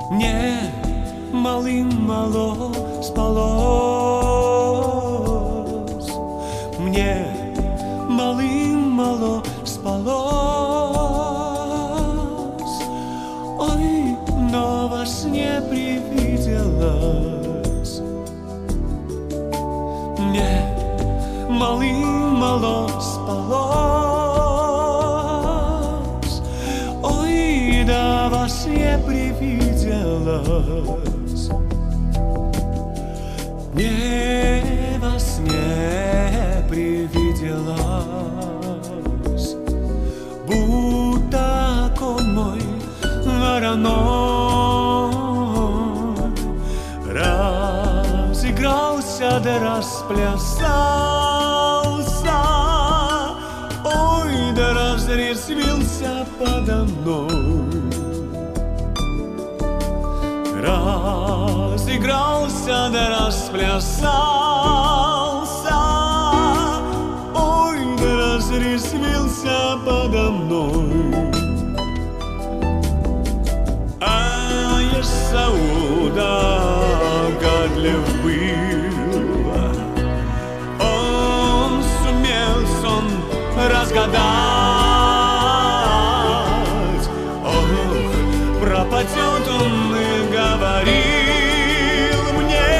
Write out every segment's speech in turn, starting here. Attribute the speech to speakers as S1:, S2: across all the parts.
S1: Мне малым-мало спалось, мне малым-мало спалось. Ой, но во сне привиделось мне малым-мало спалось. Ой, да во сне привиделось мне во сне привиделось, будто кон мой вороной разыгрался да расплясался, ой, да разрезвился подо мной. Разыгрался да расплясался, ой, да разрезвился подо мной. А Исауда гадлив был, он сумел сон разгадать. Ох, пропадет он и говорил мне: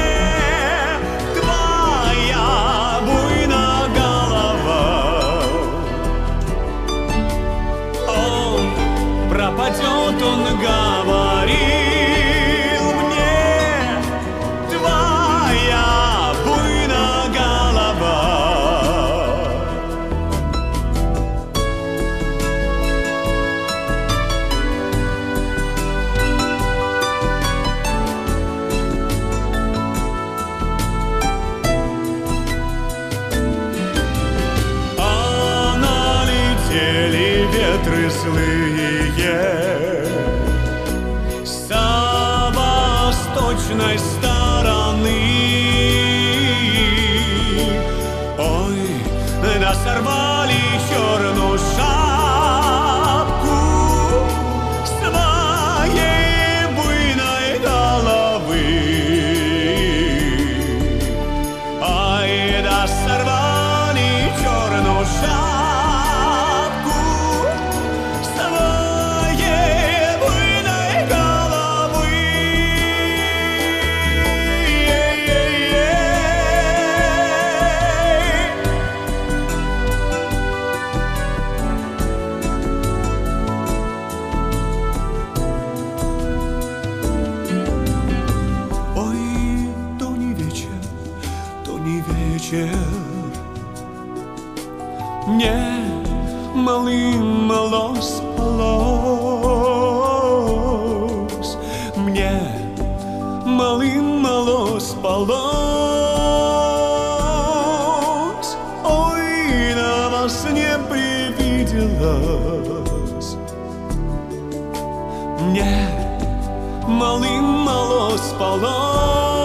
S1: твоя буйная голова. Он пропадет, он говорил мне: твоя буйная голова. Ветры злые со восточной стороны, ой, да сорвали черную шапку своей буйной головы. Ай, да сорвали черную шапку мне малым-мало спалось, мне малым-мало спалось. Ой, да во сне привиделось мне малым-мало спалось.